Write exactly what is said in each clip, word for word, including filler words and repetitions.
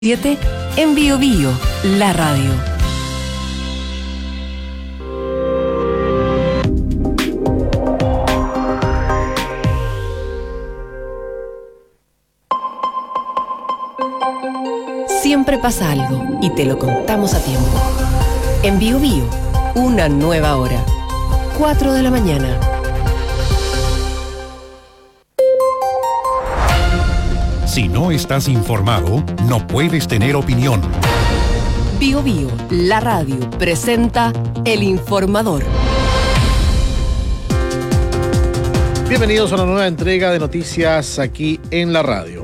siete en Bio Bio, la radio. Siempre pasa algo y te lo contamos a tiempo. En Bio Bio, una nueva hora. cuatro de la mañana. Si no estás informado, no puedes tener opinión. Bio Bio, la radio, presenta El Informador. Bienvenidos a una nueva entrega de noticias aquí en la radio.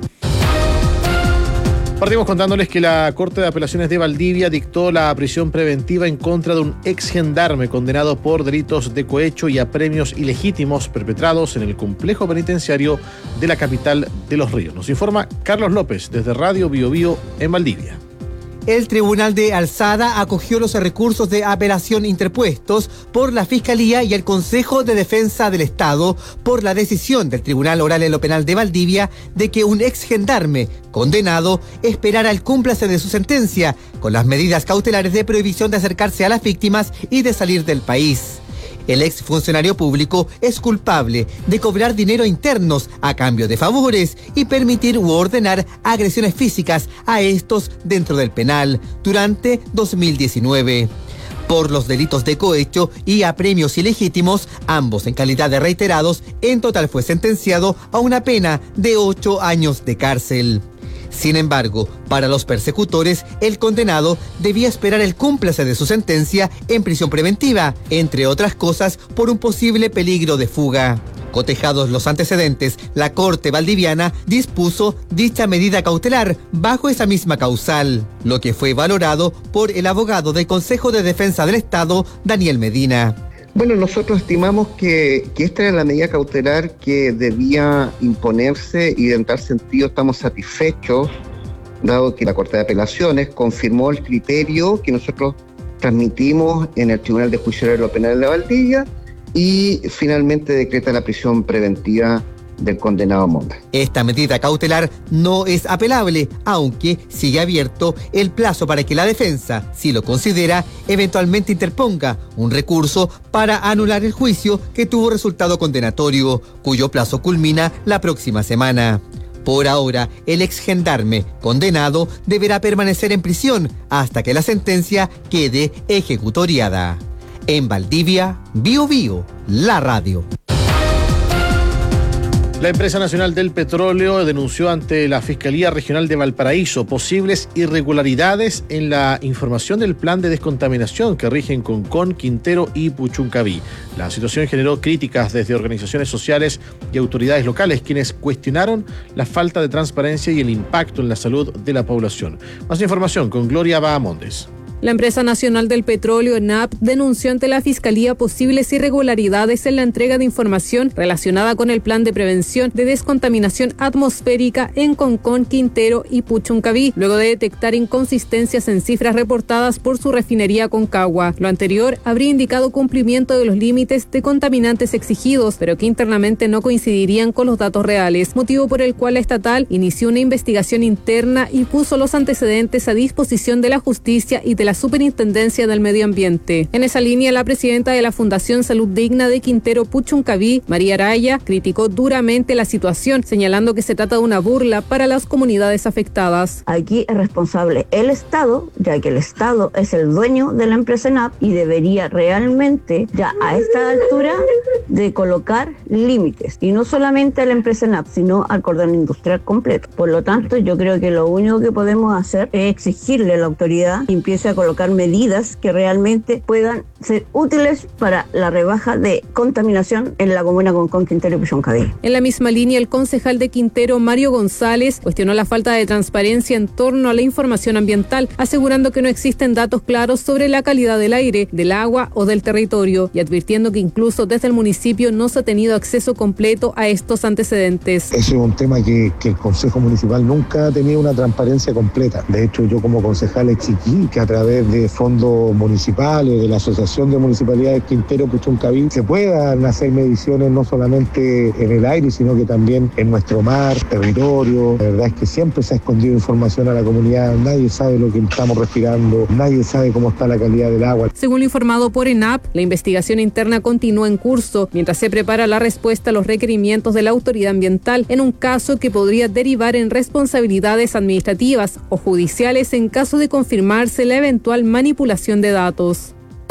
Partimos contándoles que la Corte de Apelaciones de Valdivia dictó la prisión preventiva en contra de un ex gendarme condenado por delitos de cohecho y apremios ilegítimos perpetrados en el complejo penitenciario de la capital de Los Ríos. Nos informa Carlos López desde Radio Bio Bio en Valdivia. El Tribunal de Alzada acogió los recursos de apelación interpuestos por la Fiscalía y el Consejo de Defensa del Estado por la decisión del Tribunal Oral en lo Penal de Valdivia de que un ex gendarme condenado esperara el cúmplice de su sentencia con las medidas cautelares de prohibición de acercarse a las víctimas y de salir del país. El ex funcionario público es culpable de cobrar dinero internos a cambio de favores y permitir u ordenar agresiones físicas a estos dentro del penal durante dos mil diecinueve. Por los delitos de cohecho y apremios ilegítimos, ambos en calidad de reiterados, en total fue sentenciado a una pena de ocho años de cárcel. Sin embargo, para los persecutores, el condenado debía esperar el cúmplice de su sentencia en prisión preventiva, entre otras cosas por un posible peligro de fuga. Cotejados los antecedentes, la Corte Valdiviana dispuso dicha medida cautelar bajo esa misma causal, lo que fue valorado por el abogado del Consejo de Defensa del Estado, Daniel Medina. Bueno, nosotros estimamos que, que esta era la medida cautelar que debía imponerse y en tal sentido estamos satisfechos, dado que la Corte de Apelaciones confirmó el criterio que nosotros transmitimos en el Tribunal de Juicio de lo Penal de Valdivia y finalmente decreta la prisión preventiva del condenado Monda. Esta medida cautelar no es apelable, aunque sigue abierto el plazo para que la defensa, si lo considera, eventualmente interponga un recurso para anular el juicio que tuvo resultado condenatorio, cuyo plazo culmina la próxima semana. Por ahora, el ex gendarme condenado deberá permanecer en prisión hasta que la sentencia quede ejecutoriada. En Valdivia, Bio Bio, la radio. La Empresa Nacional del Petróleo denunció ante la Fiscalía Regional de Valparaíso posibles irregularidades en la información del plan de descontaminación que rigen Concón, Quintero y Puchuncaví. La situación generó críticas desde organizaciones sociales y autoridades locales, quienes cuestionaron la falta de transparencia y el impacto en la salud de la población. Más información con Gloria Bahamondes. La Empresa Nacional del Petróleo, E N A P, denunció ante la Fiscalía posibles irregularidades en la entrega de información relacionada con el plan de prevención de descontaminación atmosférica en Concón, Quintero y Puchuncaví, luego de detectar inconsistencias en cifras reportadas por su refinería Concagua. Lo anterior habría indicado cumplimiento de los límites de contaminantes exigidos, pero que internamente no coincidirían con los datos reales, motivo por el cual la estatal inició una investigación interna y puso los antecedentes a disposición de la justicia y de la Superintendencia del Medio Ambiente. En esa línea, la presidenta de la Fundación Salud Digna de Quintero Puchuncaví, María Araya, criticó duramente la situación, señalando que se trata de una burla para las comunidades afectadas. Aquí es responsable el Estado, ya que el Estado es el dueño de la empresa E N A P y debería realmente, ya a esta altura, de colocar límites, y no solamente a la empresa E N A P, sino al cordón industrial completo. Por lo tanto, yo creo que lo único que podemos hacer es exigirle a la autoridad que empiece a colocar medidas que realmente puedan ser útiles para la rebaja de contaminación en la comuna Concón, Quintero y Puchuncaví. En la misma línea, el concejal de Quintero, Mario González, cuestionó la falta de transparencia en torno a la información ambiental, asegurando que no existen datos claros sobre la calidad del aire, del agua o del territorio, y advirtiendo que incluso desde el municipio no se ha tenido acceso completo a estos antecedentes. Ese es un tema que, que el Consejo Municipal nunca ha tenido una transparencia completa. De hecho, yo como concejal exigí que a través de fondos municipales, de la Asociación Asociación de Municipalidades Quintero Puchuncaví se puedan hacer mediciones no solamente en el aire, sino que también en nuestro mar, territorio. La verdad es que siempre se ha escondido información a la comunidad, nadie sabe lo que estamos respirando, nadie sabe cómo está la calidad del agua. Según lo informado por ENAP, la investigación interna continúa en curso mientras se prepara la respuesta a los requerimientos de la autoridad ambiental en un caso que podría derivar en responsabilidades administrativas o judiciales en caso de confirmarse la eventual manipulación de datos.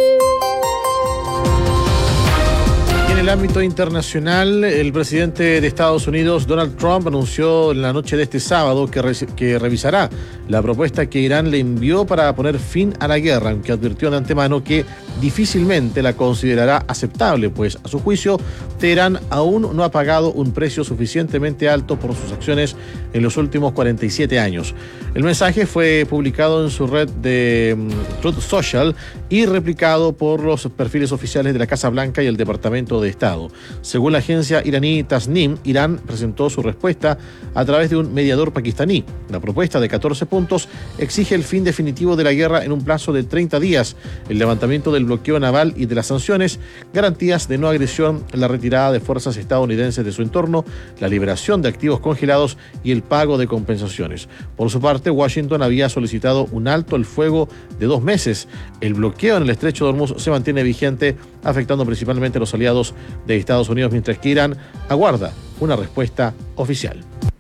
En el ámbito internacional, el presidente de Estados Unidos, Donald Trump, anunció en la noche de este sábado que, re- que revisará la propuesta que Irán le envió para poner fin a la guerra, aunque advirtió de antemano que difícilmente la considerará aceptable, pues a su juicio Teherán aún no ha pagado un precio suficientemente alto por sus acciones en los últimos cuarenta y siete años. El mensaje fue publicado en su red de um, Truth Social y replicado por los perfiles oficiales de la Casa Blanca y el Departamento de Estado. Según la agencia iraní Tasnim, Irán presentó su respuesta a través de un mediador pakistaní. La propuesta de catorce puntos exige el fin definitivo de la guerra en un plazo de treinta días, el levantamiento del bloqueo naval y de las sanciones, garantías de no agresión, la retirada de fuerzas estadounidenses de su entorno, la liberación de activos congelados y el pago de compensaciones. Por su parte, Washington había solicitado un alto el fuego de dos meses. El bloqueo en el estrecho de Hormuz se mantiene vigente, afectando principalmente a los aliados de Estados Unidos, mientras que Irán aguarda una respuesta oficial.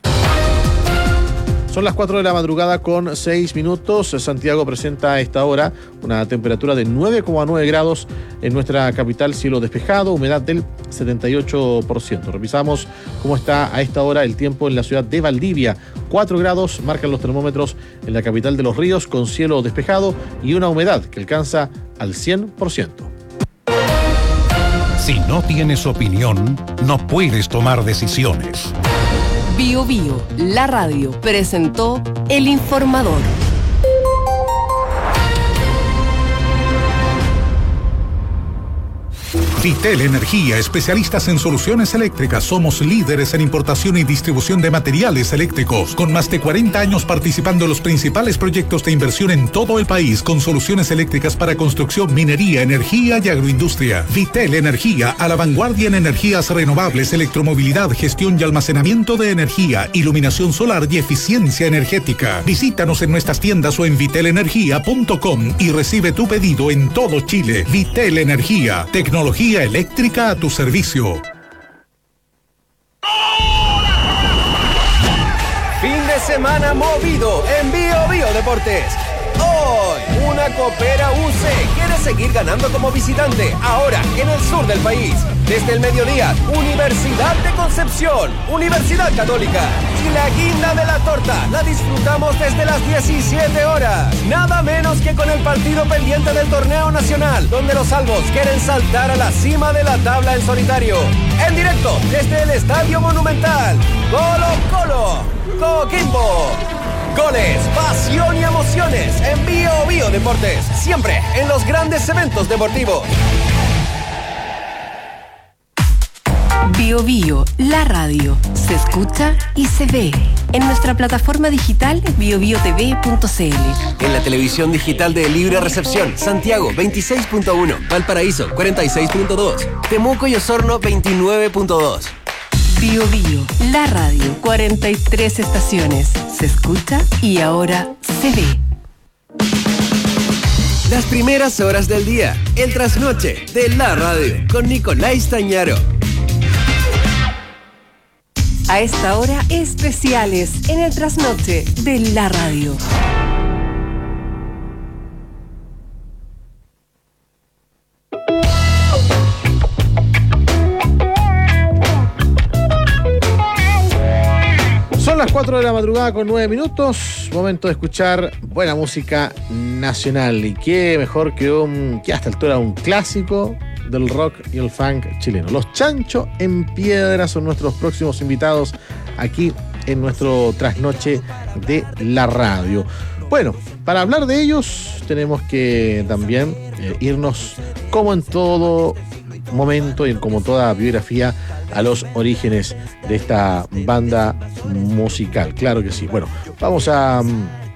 Son las cuatro de la madrugada con seis minutos. Santiago presenta a esta hora una temperatura de nueve coma nueve grados en nuestra capital, cielo despejado, humedad del setenta y ocho por ciento. Revisamos cómo está a esta hora el tiempo en la ciudad de Valdivia. cuatro grados marcan los termómetros en la capital de Los Ríos, con cielo despejado y una humedad que alcanza al cien por ciento. Si no tienes opinión, no puedes tomar decisiones. Bio Bio, la radio, presentó El Informador. Vitel Energía, especialistas en soluciones eléctricas. Somos líderes en importación y distribución de materiales eléctricos, con más de cuarenta años participando en los principales proyectos de inversión en todo el país, con soluciones eléctricas para construcción, minería, energía y agroindustria. Vitel Energía, a la vanguardia en energías renovables, electromovilidad, gestión y almacenamiento de energía, iluminación solar y eficiencia energética. Visítanos en nuestras tiendas o en vitel energía punto com y recibe tu pedido en todo Chile. Vitel Energía, tecnología eléctrica a tu servicio. Fin de semana movido en Bio Bio Deportes. Hoy, una Copera U C quiere seguir ganando como visitante, ahora en el sur del país. Desde el mediodía, Universidad de Concepción, Universidad Católica. Y la guinda de la torta la disfrutamos desde las diecisiete horas. Nada menos que con el partido pendiente del torneo nacional, donde los albos quieren saltar a la cima de la tabla en solitario. En directo, desde el Estadio Monumental. Colo Colo, Coquimbo. Goles, pasión y emociones en Bio Bio Deportes, siempre en los grandes eventos deportivos. Bio Bio, la radio, se escucha y se ve en nuestra plataforma digital bio bio t v punto c l. En la televisión digital de Libre Recepción, Santiago veintiséis punto uno, Valparaíso cuarenta y seis punto dos, Temuco y Osorno veintinueve punto dos. Bio Bio, la radio, cuarenta y tres estaciones, se escucha y ahora se ve. Las primeras horas del día, el trasnoche de la radio, con Nicolás Tañaro. A esta hora, especiales en el trasnoche de la radio. Son las cuatro de la madrugada con nueve minutos. Momento de escuchar buena música nacional. Y qué mejor que un, que hasta altura un clásico del rock y el funk chileno. Los Chancho en Piedra son nuestros próximos invitados aquí en nuestro trasnoche de la radio. Bueno, para hablar de ellos tenemos que también eh, irnos, como en todo momento y como toda biografía, a los orígenes de esta banda musical. Claro que sí. Bueno, vamos a,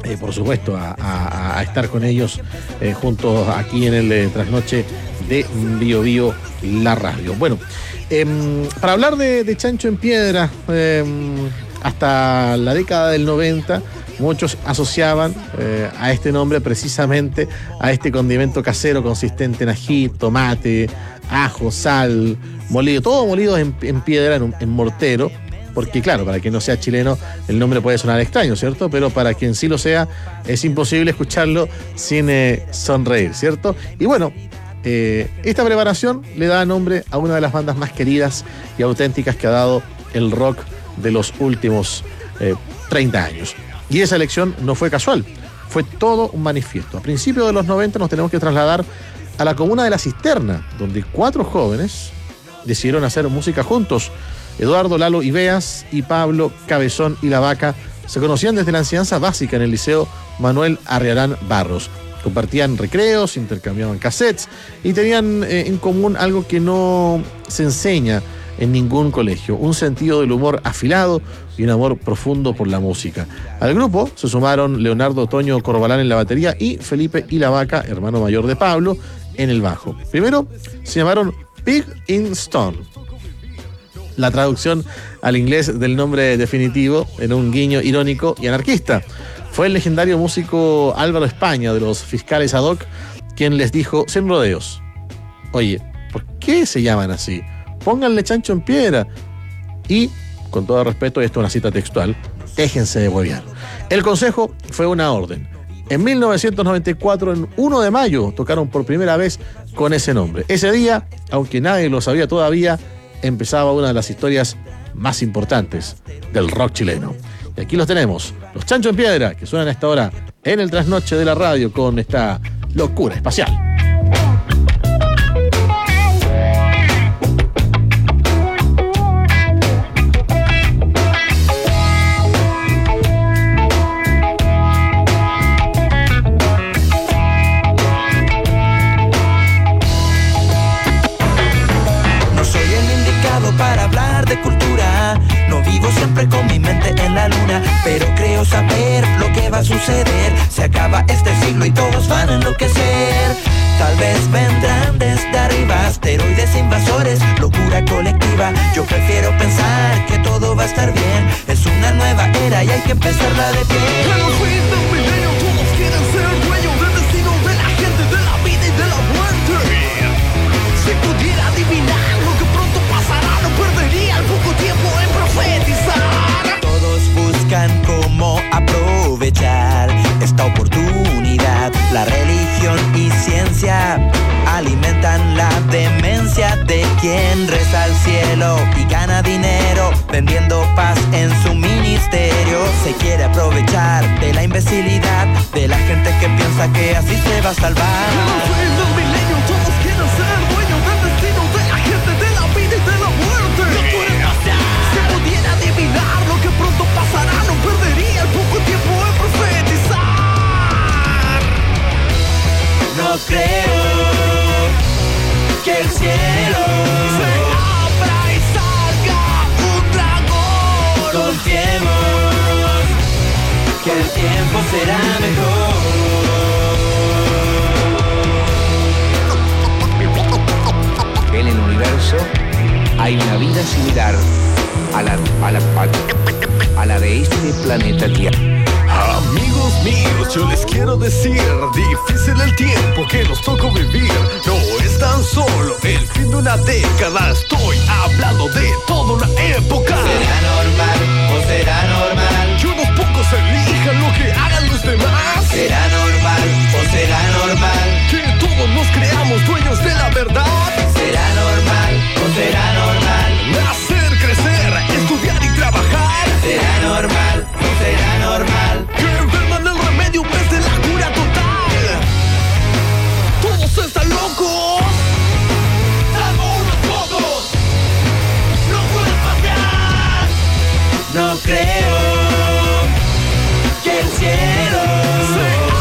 eh, por supuesto, a, a, a estar con ellos eh, juntos aquí en el eh, trasnoche de Bio Bio, la radio. Bueno, eh, para hablar de, de Chancho en Piedra, eh, hasta la década del noventa, muchos asociaban eh, a este nombre precisamente a este condimento casero consistente en ají, tomate, ajo, sal, molido, todo molido en, en piedra, en, un, en mortero, porque claro, para quien no sea chileno el nombre puede sonar extraño, ¿cierto? Pero para quien sí lo sea, es imposible escucharlo sin eh, sonreír, ¿cierto? Y bueno, eh, esta preparación le da nombre a una de las bandas más queridas y auténticas que ha dado el rock de los últimos eh, treinta años. Y esa elección no fue casual, fue todo un manifiesto. A principios de los noventa nos tenemos que trasladar a la comuna de La Cisterna, donde cuatro jóvenes decidieron hacer música juntos. Eduardo Lalo Ibeas y Pablo Cabezón y la Vaca se conocían desde la enseñanza básica en el Liceo Manuel Arriarán Barros. Compartían recreos, intercambiaban cassettes y tenían eh, en común algo que no se enseña en ningún colegio: un sentido del humor afilado y un amor profundo por la música. Al grupo se sumaron Leonardo Toño Corbalán en la batería y Felipe y la Vaca, hermano mayor de Pablo, en el bajo. Primero se llamaron Pig in Stone, la traducción al inglés del nombre definitivo, en un guiño irónico y anarquista. Fue el legendario músico Álvaro España de los Fiscales Ad Hoc quien les dijo sin rodeos: oye, ¿por qué se llaman así? Pónganle Chancho en Piedra. Y, con todo respeto, esto es una cita textual, déjense de huevear. El consejo fue una orden. En mil novecientos noventa y cuatro, en uno de mayo, tocaron por primera vez con ese nombre. Ese día, aunque nadie lo sabía todavía, empezaba una de las historias más importantes del rock chileno. Y aquí los tenemos, los Chancho en Piedra, que suenan a esta hora en el trasnoche de la radio con esta locura espacial. Con mi mente en la luna, pero creo saber lo que va a suceder. Se acaba este siglo y todos van a enloquecer. Tal vez vendrán desde arriba asteroides invasores, locura colectiva. Yo prefiero pensar que todo va a estar bien. Es una nueva era y hay que empezarla de pie. En los fin del milenio todos quieren ser dueños del destino de la gente, de la vida y de la muerte. Si pudiera adivinar lo que pronto pasará, no perdería el poco tiempo en profetizar. Todos buscan cómo aprovechar esta oportunidad. La religión y ciencia alimentan la demencia de quien reza al cielo y gana dinero vendiendo paz en su ministerio. Se quiere aprovechar de la imbecilidad de la gente que piensa que así se va a salvar. En el fin del milenio todos quieren ser dueños del destino de la gente, de la vida y de la muerte. No puede pasar. Si pudiera adivinar lo que pronto pasará, no perdería el poco tiempo en profetizar. No creo que el cielo se abra y salga un dragón. Confiemos que el tiempo será mejor. En el universo hay una vida similar a la, a la, a, a la de este planeta Tierra. Amigos míos, yo les quiero decir, difícil el tiempo que nos tocó vivir. No es tan solo el fin de una década, estoy hablando de toda una época. ¿Será normal o será normal que unos pocos elijan lo que hagan los demás? ¿Será normal o será normal que todos nos creamos dueños de la verdad? ¿Será normal o será normal nacer, crecer, estudiar y trabajar? ¿Será normal o será normal que enferman el remedio en vez de la cura total? Todos están locos, salvo unos pocos. No pueden pasear. No creo que el cielo se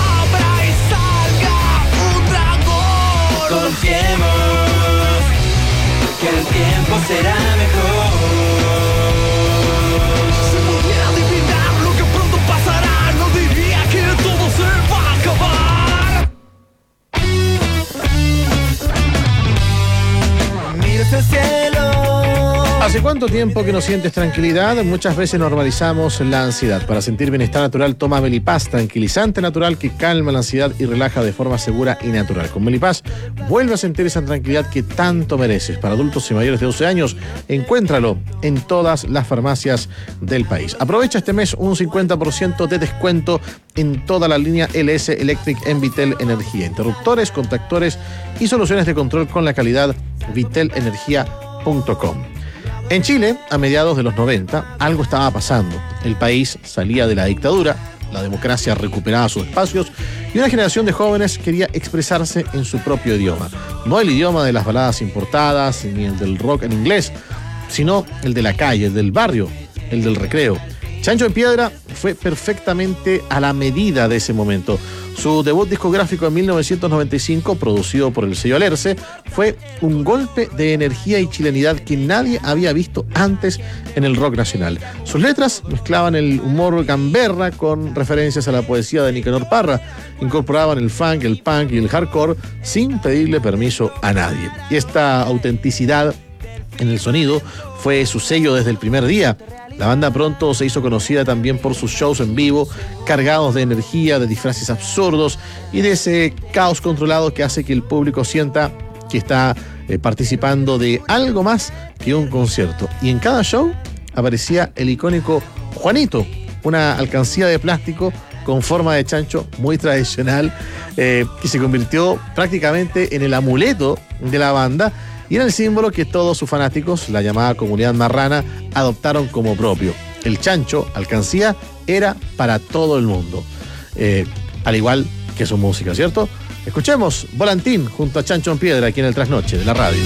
¿Hace cuánto tiempo que no sientes tranquilidad? Muchas veces normalizamos la ansiedad. Para sentir bienestar natural, toma Melipaz, tranquilizante natural que calma la ansiedad y relaja de forma segura y natural. Con Melipaz, vuelve a sentir esa tranquilidad que tanto mereces. Para adultos y mayores de doce años, encuéntralo en todas las farmacias del país. Aprovecha este mes un cincuenta por ciento de descuento en toda la línea L S Electric en Vitel Energía. Interruptores, contactores y soluciones de control con la calidad vitel energía punto com. En Chile, a mediados de los noventa, algo estaba pasando. El país salía de la dictadura, la democracia recuperaba sus espacios y una generación de jóvenes quería expresarse en su propio idioma. No el idioma de las baladas importadas ni el del rock en inglés, sino el de la calle, el del barrio, el del recreo. Chancho en Piedra fue perfectamente a la medida de ese momento. Su debut discográfico en mil novecientos noventa y cinco, producido por el sello Alerce, fue un golpe de energía y chilenidad que nadie había visto antes en el rock nacional. Sus letras mezclaban el humor gamberra con referencias a la poesía de Nicanor Parra, incorporaban el funk, el punk y el hardcore sin pedirle permiso a nadie. Y esta autenticidad en el sonido fue su sello desde el primer día. La banda pronto se hizo conocida también por sus shows en vivo, cargados de energía, de disfraces absurdos y de ese caos controlado que hace que el público sienta que está eh, participando de algo más que un concierto. Y en cada show aparecía el icónico Juanito, una alcancía de plástico con forma de chancho muy tradicional, eh, que se convirtió prácticamente en el amuleto de la banda y era el símbolo que todos sus fanáticos, la llamada comunidad marrana, adoptaron como propio. El chancho, alcancía, era para todo el mundo, eh, al igual que su música, ¿cierto? Escuchemos Volantín junto a Chancho en Piedra aquí en el Trasnoche de la radio.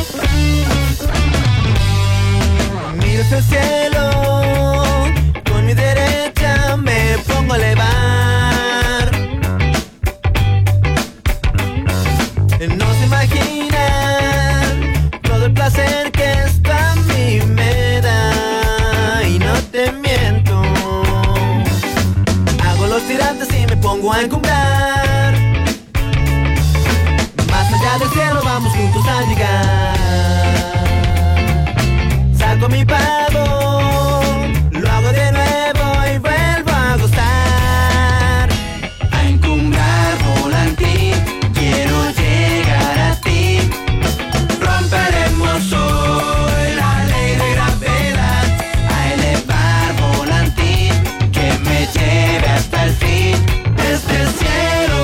Miro hacia el cielo, con mi derecha me pongo a elevar. No se imaginan todo el placer que esto a mí me da. Y no te miento, hago los tirantes y me pongo a encumbrar. Más allá del cielo vamos juntos a llegar. Saco mi pago, lo hago de nuevo y vuelvo a gozar. A encumbrar volantín, quiero llegar a ti. Romperemos hoy la ley de gravedad. A elevar volantín, que me lleve hasta el fin, desde el cielo.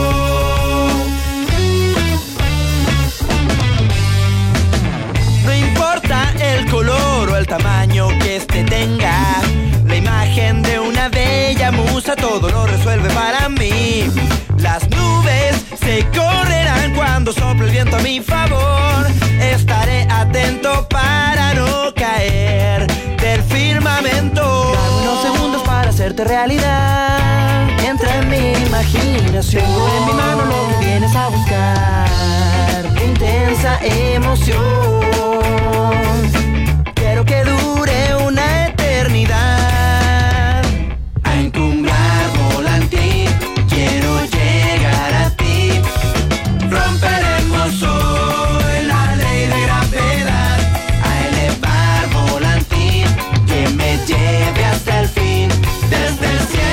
No importa el color o el tamaño que este tenga, la imagen de una bella musa todo lo resuelve para mí. Las nubes se correrán cuando sople el viento a mi favor. Estaré atento para no caer del firmamento. Dame unos segundos para hacerte realidad. Entra en mi imaginación. Tengo en mi mano lo que vienes a buscar. Intensa emoción. Quiero que dure una eternidad. A encumbrar volantín, quiero llegar a ti. Romperemos hoy la ley de gravedad. A elevar volantín, que me lleve hasta el fin, desde el cielo.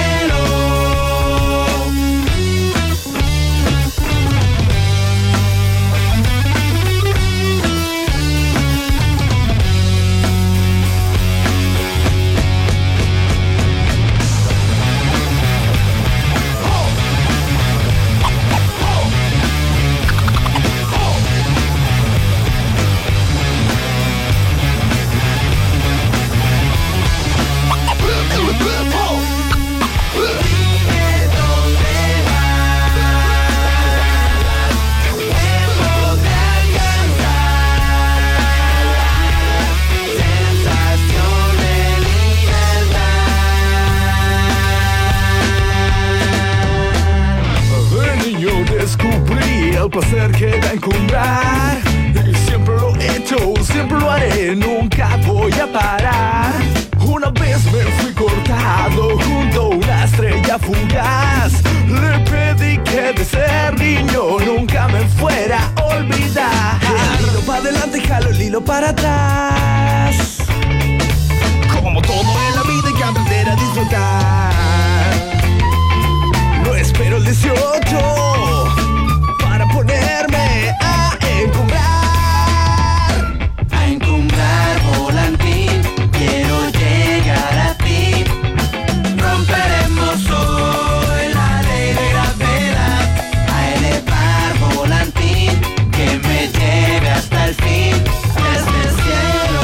El placer que da encumbrar, y siempre lo he hecho, siempre lo haré, nunca voy a parar. Una vez me fui cortado junto a una estrella fugaz. Le pedí que de ser niño nunca me fuera a olvidar. El hilo pa' adelante, jalo el hilo miro para atrás. Como todo en la vida hay que aprender a disfrutar. No espero el dieciocho para ponerme a encumbrar. A encumbrar volantín, quiero llegar a ti. Romperemos hoy la ley de gravedad. A elevar volantín, que me lleve hasta el fin desde el cielo.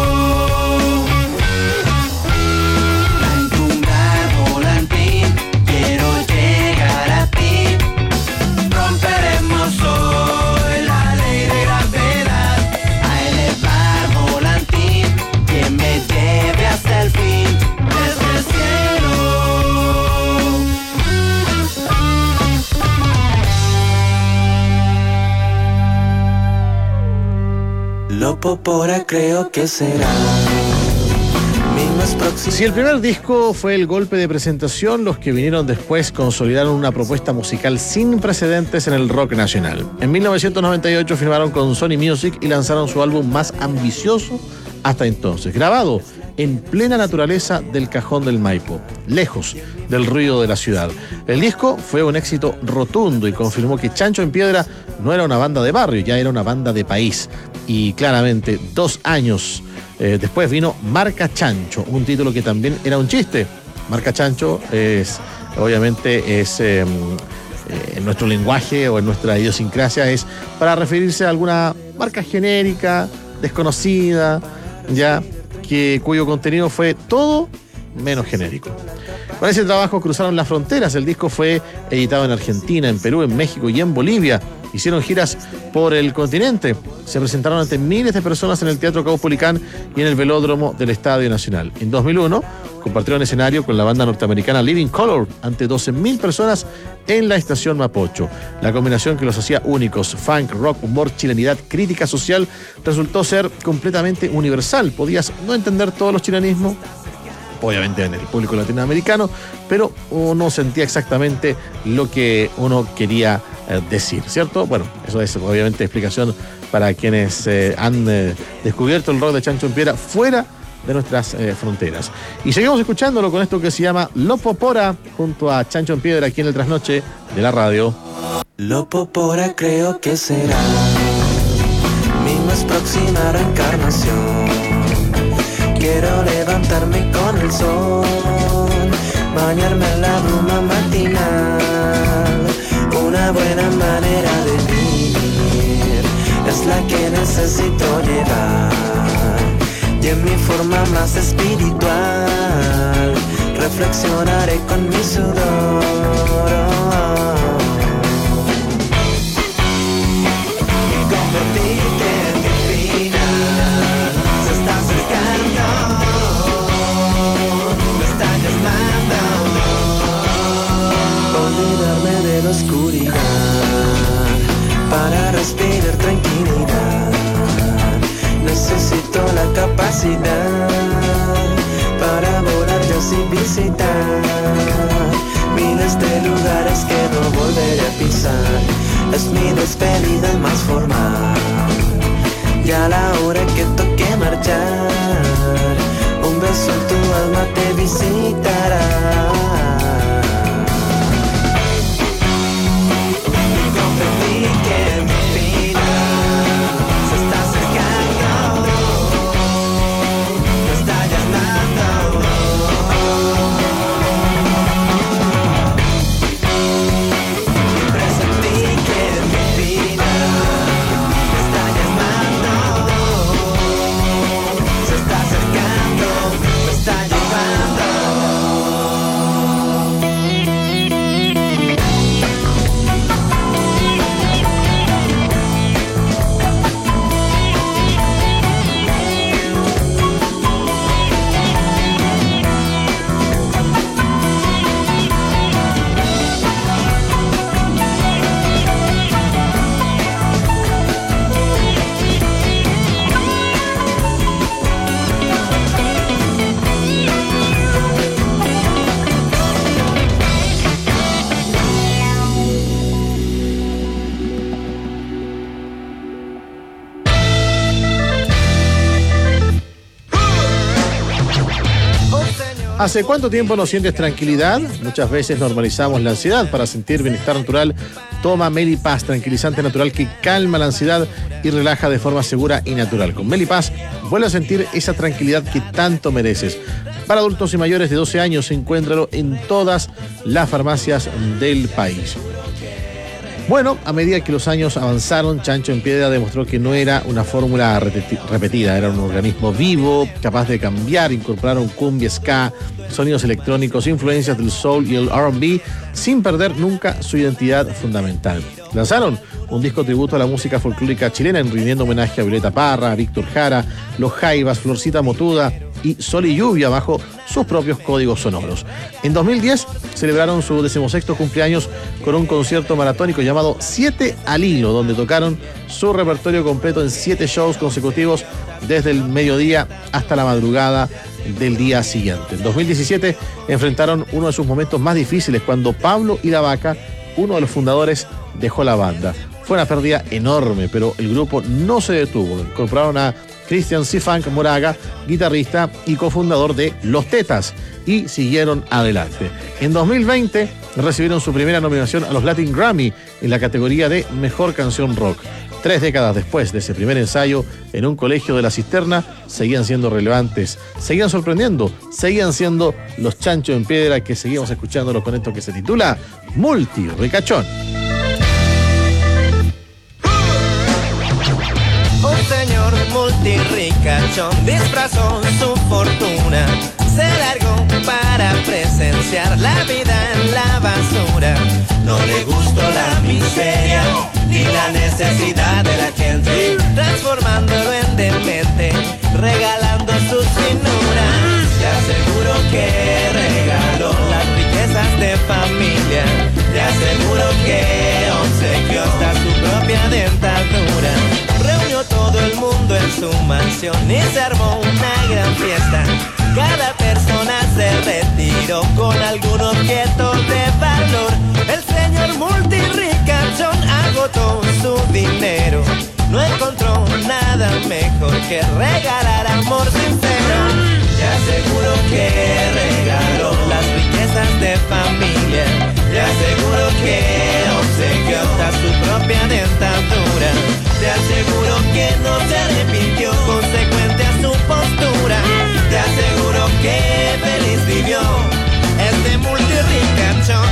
A encumbrar volantín, quiero llegar a ti. Romperemos hoy la ley de gravedad. A elevar volantín, que me lleve hasta el fin desde el cielo. Lo popora creo que será mi más próximo. Si el primer disco fue el golpe de presentación, los que vinieron después consolidaron una propuesta musical sin precedentes en el rock nacional. En mil novecientos noventa y ocho firmaron con Sony Music y lanzaron su álbum más ambicioso hasta entonces, grabado en plena naturaleza del Cajón del Maipo, lejos del ruido de la ciudad. El disco fue un éxito rotundo y confirmó que Chancho en Piedra no era una banda de barrio, ya era una banda de país. Y claramente, dos años eh, después vino Marca Chancho, un título que también era un chiste. Marca Chancho es, obviamente, es eh, eh, en nuestro lenguaje o en nuestra idiosincrasia, es para referirse a alguna marca genérica, desconocida, ya, que, cuyo contenido fue todo menos genérico. Con ese trabajo cruzaron las fronteras. El disco fue editado en Argentina, en Perú, en México y en Bolivia. Hicieron giras por el continente. Se presentaron ante miles de personas en el Teatro Caupolicán y en el Velódromo del Estadio Nacional. En dos mil uno compartieron escenario con la banda norteamericana Living Colour ante doce mil personas en la estación Mapocho. La combinación que los hacía únicos, funk, rock, humor, chilenidad, crítica social, resultó ser completamente universal. Podías no entender todos los chilenismos, obviamente en el público latinoamericano, pero uno sentía exactamente lo que uno quería eh, decir, ¿cierto? Bueno, eso es obviamente explicación para quienes eh, han eh, descubierto el rock de Chancho en Piedra fuera de nuestras eh, fronteras. Y seguimos escuchándolo con esto que se llama Lo Popora, junto a Chancho en Piedra aquí en el Trasnoche de la radio. Lo popora creo que será mi más próxima reencarnación. Quiero levantarme con el sol, bañarme en la bruma matinal. Una buena manera de vivir es la que necesito llevar. Y en mi forma más espiritual reflexionaré con mi sudor. Y convertirte en mi final se está acercando, me está llamando. Olvidarme de la oscuridad para respirar tranquilidad. Necesito la capacidad para volar yo sin visitar miles de lugares que no volveré a pisar. Es mi despedida más formal. Ya la hora que toque marchar, un beso en tu alma te visitará. Y comprendí que mi vida se está acercando, me está llamando. Y presentí que mi vida me está llamando, se está acercando, me está llevando. ¿Hace cuánto tiempo no sientes tranquilidad? Muchas veces normalizamos la ansiedad. Para sentir bienestar natural, toma Melipaz, tranquilizante natural que calma la ansiedad y relaja de forma segura y natural. Con Melipaz, vuelve a sentir esa tranquilidad que tanto mereces. Para adultos y mayores de doce años, encuéntralo en todas las farmacias del país. Bueno, a medida que los años avanzaron, Chancho en Piedra demostró que no era una fórmula repetida, era un organismo vivo, capaz de cambiar, incorporaron cumbia, ska, sonidos electrónicos, influencias del soul y el R and B, sin perder nunca su identidad fundamental. Lanzaron un disco tributo a la música folclórica chilena, rindiendo homenaje a Violeta Parra, a Víctor Jara, Los Jaivas, Florcita Motuda y Sol y Lluvia bajo sus propios códigos sonoros. En dos mil diez celebraron su decimosexto cumpleaños con un concierto maratónico llamado Siete al Hilo, donde tocaron su repertorio completo en siete shows consecutivos desde el mediodía hasta la madrugada del día siguiente. En dos mil diecisiete enfrentaron uno de sus momentos más difíciles cuando Pablo y la Vaca, uno de los fundadores, dejó la banda. Fue una pérdida enorme, pero el grupo no se detuvo. Incorporaron a Cristian Cifunk Moraga, guitarrista y cofundador de Los Tetas, y siguieron adelante. En dos mil veinte recibieron su primera nominación a los Latin Grammy en la categoría de Mejor Canción Rock. Tres décadas después de ese primer ensayo en un colegio de La Cisterna, seguían siendo relevantes, seguían sorprendiendo, seguían siendo los Chancho en Piedra, que seguimos escuchándolos con esto que se titula Multi Ricachón. Un señor multirricachón disfrazó su fortuna, se largó para presenciar la vida en la basura. No le gustó la miseria ni la necesidad de la gente, transformándolo en demente, regalando sus finuras. Te aseguro que regaló las riquezas de familia, te aseguro que obsequió hasta su propia dentadura. Reunió todo el mundo en su mansión y se armó una gran fiesta. Cada persona se retiró con algún objeto de valor. El señor multirricachón agotó su dinero, no encontró nada mejor que regalar amor sincero. Te aseguro que regaló las riquezas de familia, te aseguro que obsequió hasta su propia dentadura. Te aseguro que no se arrepintió, consecuente a su postura. Te aseguro que feliz vivió este multirricachón.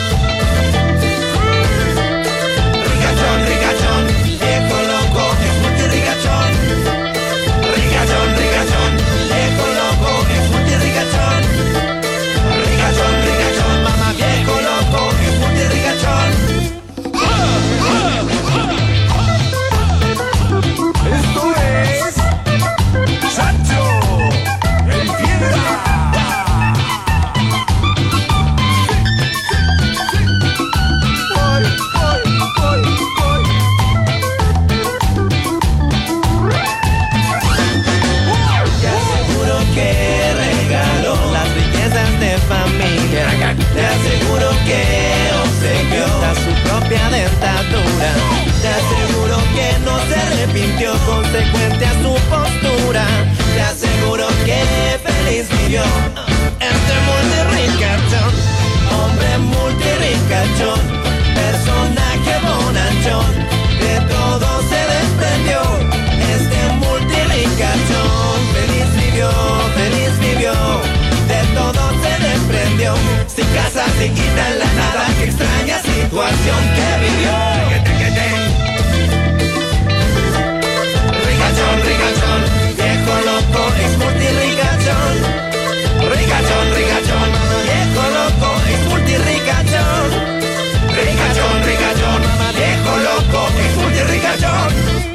Ricachón, ricachón, viejo loco, es multirricachón. Ricachón, ricachón, viejo loco, es multirricachón. Ricachón, ricachón, mamá, viejo loco, es multirricachón. Esto es Chancho en Piedra. Voy, voy, voy, voy. Te aseguro que regaló las riquezas de familia, te aseguro que obsequió hasta su propia dentadura. Te aseguro que no se arrepintió, consecuente a su postura. Te aseguro que feliz vivió este multirricachón. Hombre multirricachón, personaje bonachón, de todo se desprendió este multirricachón. Feliz vivió, feliz vivió, de todo se desprendió. Sin casa, sin guita en la nada, que extraña situación que vivió. Ricachón, ricachón, viejo loco, es multirricachón. Ricachón, ricachón, viejo loco, es multirricachón. Ricachón, ricachón, viejo loco, es multirricachón.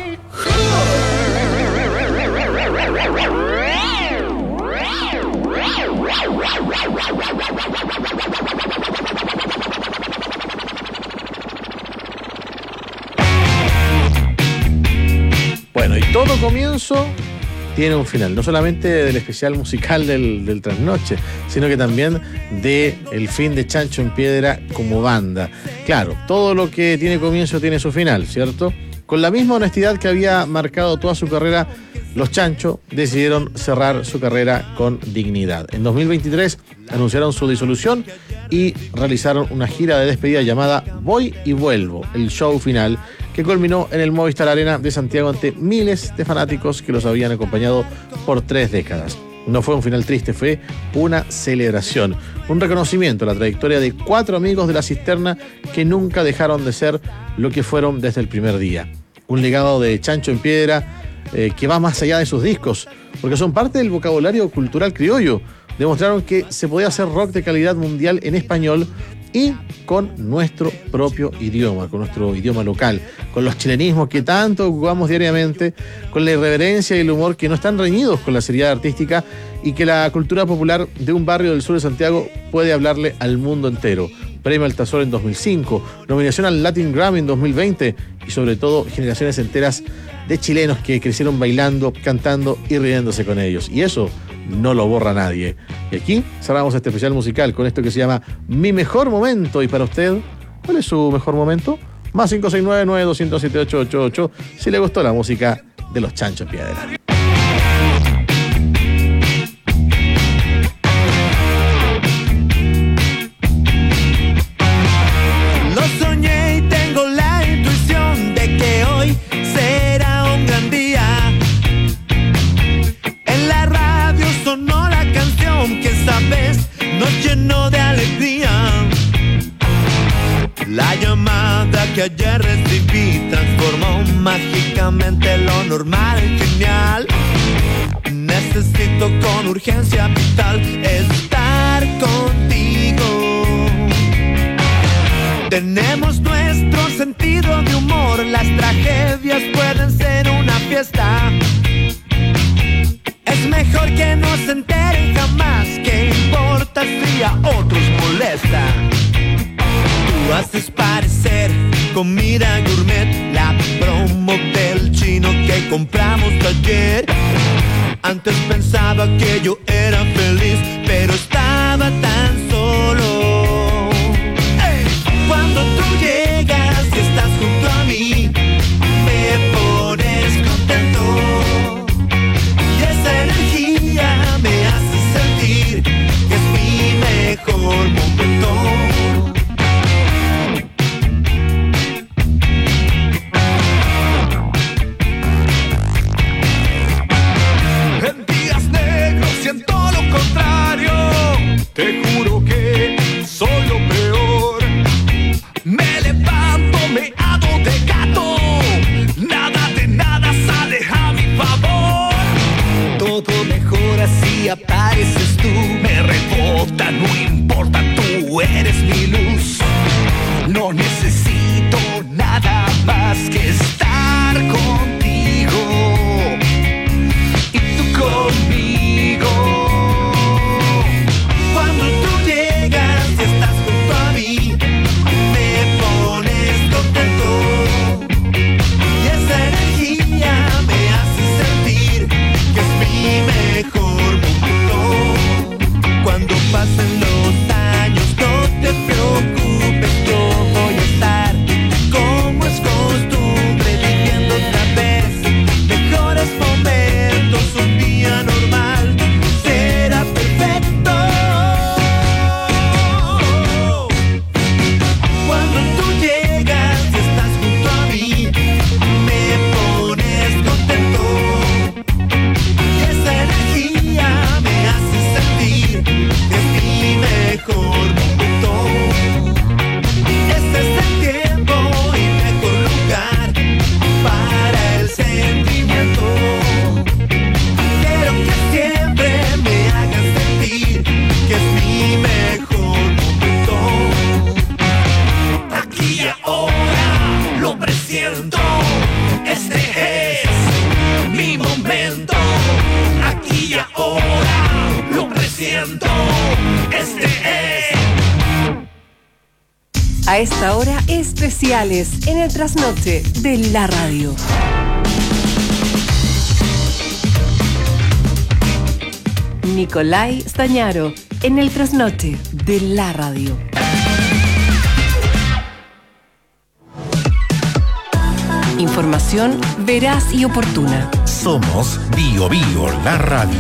Bueno, y todo comienzo tiene un final, no solamente del especial musical del, del Trasnoche, sino que también del fin de Chancho en Piedra como banda. Claro, todo lo que tiene comienzo tiene su final, ¿cierto? Con la misma honestidad que había marcado toda su carrera, los Chancho decidieron cerrar su carrera con dignidad. En dos mil veintitrés anunciaron su disolución y realizaron una gira de despedida llamada Voy y Vuelvo, el show final, que culminó en el Movistar Arena de Santiago ante miles de fanáticos que los habían acompañado por tres décadas. No fue un final triste, fue una celebración, un reconocimiento a la trayectoria de cuatro amigos de la cisterna que nunca dejaron de ser lo que fueron desde el primer día. Un legado de Chancho en Piedra eh, que va más allá de sus discos, porque son parte del vocabulario cultural criollo. Demostraron que se podía hacer rock de calidad mundial en español y con nuestro propio idioma, con nuestro idioma local, con los chilenismos que tanto ocupamos diariamente, con la irreverencia y el humor que no están reñidos con la seriedad artística y que la cultura popular de un barrio del sur de Santiago puede hablarle al mundo entero. Premio Altazor en dos mil cinco, nominación al Latin Grammy en dos mil veinte y sobre todo generaciones enteras de chilenos que crecieron bailando, cantando y riéndose con ellos. Y eso no lo borra nadie. Y aquí cerramos este especial musical con esto que se llama Mi Mejor Momento. Y para usted, ¿cuál es su mejor momento? Más cinco seis nueve, nueve dos cero siete, ocho ocho ocho si le gustó la música de los Chancho en Piedra. Nos llenó de alegría. La llamada que ayer recibí transformó mágicamente lo normal en genial. Necesito con urgencia vital estar contigo. Tenemos nuestro sentido de humor. Las tragedias pueden ser una fiesta. Es mejor que no se enteren jamás. ¿Qué importa si a otros molesta? Tú haces parecer comida gourmet la promo del chino que compramos ayer. Antes pensaba que yo era feliz, pero estaba tan solo. ¡Hey! Cuando tú llegas y estás junto a mí, me pones contento. Esa energía me hace sentir que es mi mejor momento. En días negros siento lo contrario. Te juro que soy lo peor. Me levanto, me hago de gato. Nada de nada sale a mi favor. Todo mejora si apareces tú. Me rebota, no importa, tú eres mi luz. No necesito nada más que estar contigo y tú conmigo. Cuando tú llegas y estás junto a mí, me pones contento. Y esa energía me hace sentir que es mi mejor momento. Cuando pasen los años no te preocupes, yo voy a estar como es costumbre, viviendo otra vez mejores momentos. Un día normal será perfecto. Cuando tú llegas y estás junto a mí, me pones contento. Y esa energía me hace sentir que es mi mejor momento. Este es el tiempo y mejor lugar para el sentimiento. Quiero que siempre me hagas sentir que es mi mejor momento. Aquí y ahora lo presiento. Este es mi momento. Aquí y ahora lo presiento. Este es. A esta hora, especiales en el trasnoche de la radio. Nicolai Stañaro en el trasnoche de la radio. Información veraz y oportuna. Somos Bio Bio, la radio.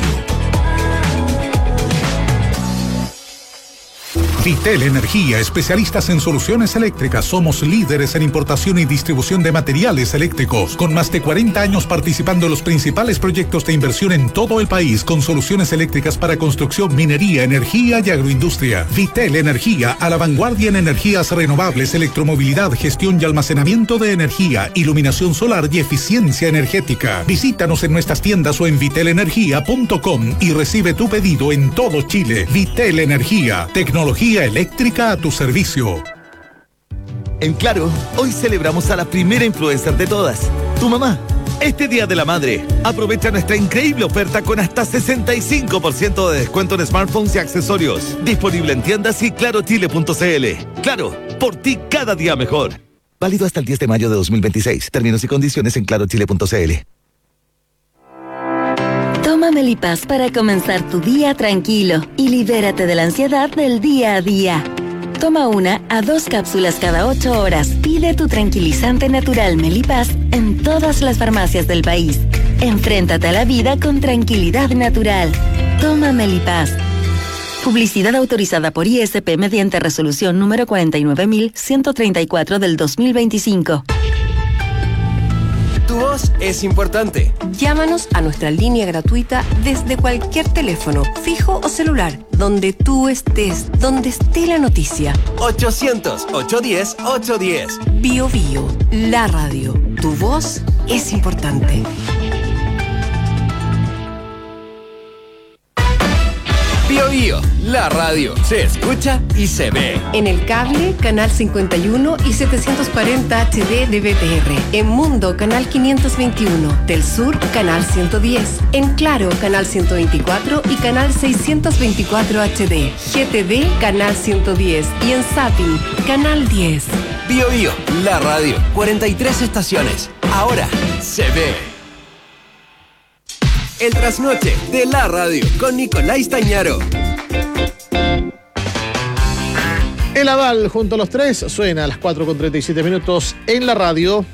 Vitel Energía, especialistas en soluciones eléctricas. Somos líderes en importación y distribución de materiales eléctricos, con más de cuarenta años participando en los principales proyectos de inversión en todo el país, con soluciones eléctricas para construcción, minería, energía y agroindustria. Vitel Energía, a la vanguardia en energías renovables, electromovilidad, gestión y almacenamiento de energía, iluminación solar y eficiencia energética. Visítanos en nuestras tiendas o en vitel energía punto com y recibe tu pedido en todo Chile. Vitel Energía, tecnología eléctrica a tu servicio. En Claro, hoy celebramos a la primera influencer de todas, tu mamá. Este Día de la Madre, aprovecha nuestra increíble oferta con hasta sesenta y cinco por ciento de descuento en smartphones y accesorios. Disponible en tiendas y claro chile punto c l. Claro, por ti cada día mejor. Válido hasta el diez de mayo de dos mil veintiséis. Términos y condiciones en claro chile punto c l. Toma Melipaz para comenzar tu día tranquilo y libérate de la ansiedad del día a día. Toma una a dos cápsulas cada ocho horas. Pide tu tranquilizante natural Melipaz en todas las farmacias del país. Enfréntate a la vida con tranquilidad natural. Toma Melipaz. Publicidad autorizada por I S P mediante resolución número cuarenta y nueve mil ciento treinta y cuatro del dos mil veinticinco. Tu voz es importante. Llámanos a nuestra línea gratuita desde cualquier teléfono, fijo o celular, donde tú estés, donde esté la noticia. ochocientos, ochocientos diez, ochocientos diez. Bio Bio, la radio. Tu voz es importante. Bio Bio, la radio. Se escucha y se ve. En el cable, canal cincuenta y uno y setecientos cuarenta H D de B T R. En Mundo, canal quinientos veintiuno. Del Sur, canal ciento diez. En Claro, canal ciento veinticuatro y canal seiscientos veinticuatro H D. G T D, canal ciento diez. Y en Zapping, canal diez. Bio Bio, la radio. cuarenta y tres estaciones. Ahora se ve. El trasnoche de la radio con Nicolás Tañaro. El Aval junto a los tres suena a las cuatro con treinta y siete minutos en la radio.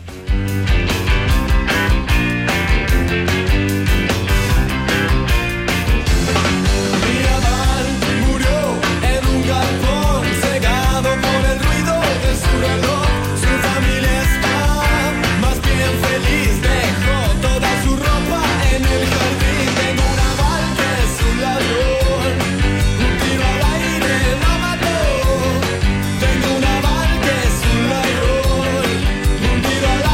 Tengo un aval que es un ladrón, un tiro al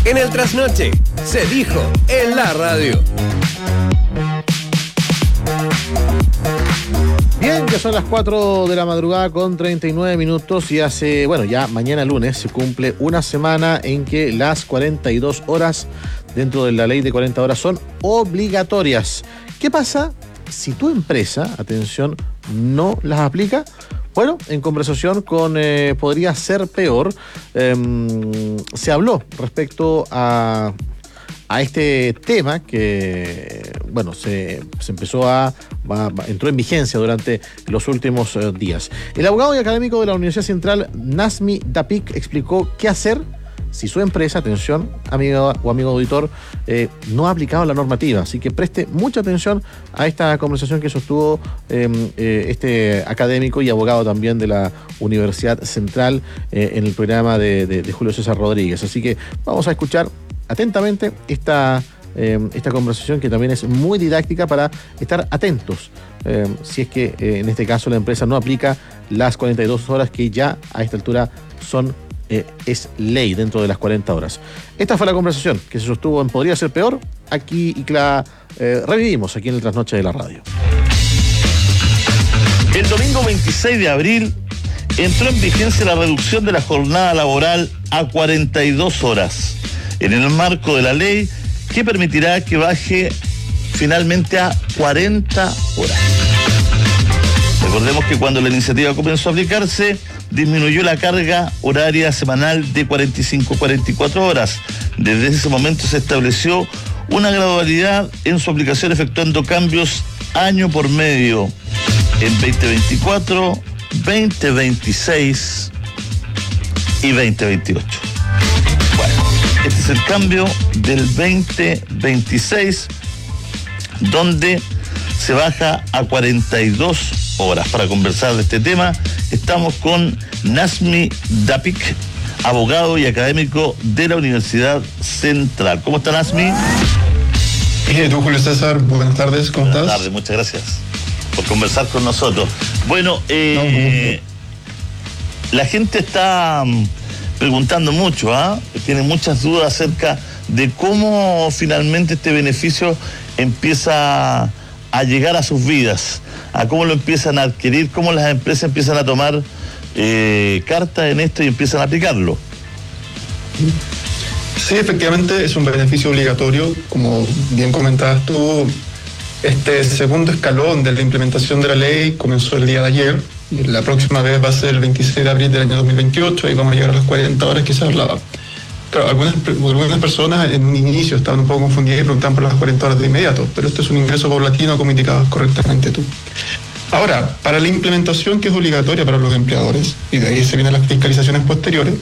En el trasnoche, se dijo en la radio. Bien, ya son las cuatro de la madrugada con treinta y nueve minutos y hace, bueno, ya mañana lunes se cumple una semana en que las cuarenta y dos horas dentro de la ley de cuarenta horas son obligatorias. ¿Qué pasa si tu empresa, atención, no las aplica? Bueno, en conversación con eh, Podría Ser Peor, eh, se habló respecto a... a este tema que, bueno, se, se empezó a, a, entró en vigencia durante los últimos uh, días. El abogado y académico de la Universidad Central, Nazmi Dapik, explicó qué hacer si su empresa, atención, amigo o amigo auditor, eh, no ha aplicado la normativa. Así que preste mucha atención a esta conversación que sostuvo eh, eh, este académico y abogado también de la Universidad Central eh, en el programa de, de, de Julio César Rodríguez. Así que vamos a escuchar atentamente esta, eh, esta conversación, que también es muy didáctica para estar atentos eh, si es que eh, en este caso la empresa no aplica las cuarenta y dos horas que ya a esta altura son eh, es ley dentro de las cuarenta horas. Esta fue la conversación que se sostuvo en Podría Ser Peor, aquí y la eh, revivimos aquí en el Trasnoche de la Radio. El domingo veintiséis de abril entró en vigencia la reducción de la jornada laboral a cuarenta y dos horas. En el marco de la ley que permitirá que baje finalmente a cuarenta horas. Recordemos que cuando la iniciativa comenzó a aplicarse, disminuyó la carga horaria semanal de cuarenta y cinco a cuarenta y cuatro horas. Desde ese momento se estableció una gradualidad en su aplicación, efectuando cambios año por medio en veinte veinticuatro, veinte veintiséis y veinte veintiocho. Bueno, este es el cambio del veinte veintiséis, donde se baja a cuarenta y dos horas. Para conversar de este tema, estamos con Nazmi Dapik, abogado y académico de la Universidad Central. ¿Cómo está, Nazmi? ¿Y tú, Julio César? Buenas tardes, ¿cómo Buenas estás? Buenas tardes, muchas gracias por conversar con nosotros. Bueno, eh, no, la gente está preguntando mucho, ¿ah? ¿eh? Tiene muchas dudas acerca de cómo finalmente este beneficio empieza a llegar a sus vidas, a cómo lo empiezan a adquirir, cómo las empresas empiezan a tomar eh, carta en esto y empiezan a aplicarlo. Sí, efectivamente es un beneficio obligatorio, como bien comentabas tú. Este segundo escalón de la implementación de la ley comenzó el día de ayer. Y la próxima vez va a ser el veintiséis de abril del año dos mil veintiocho y vamos a llegar a las cuarenta horas que se hablaba. Claro, algunas, algunas personas en un inicio estaban un poco confundidas y preguntaban por las cuarenta horas de inmediato, pero esto es un ingreso paulatino, como indicabas correctamente tú. Ahora, para la implementación, que es obligatoria para los empleadores, y de ahí se vienen las fiscalizaciones posteriores,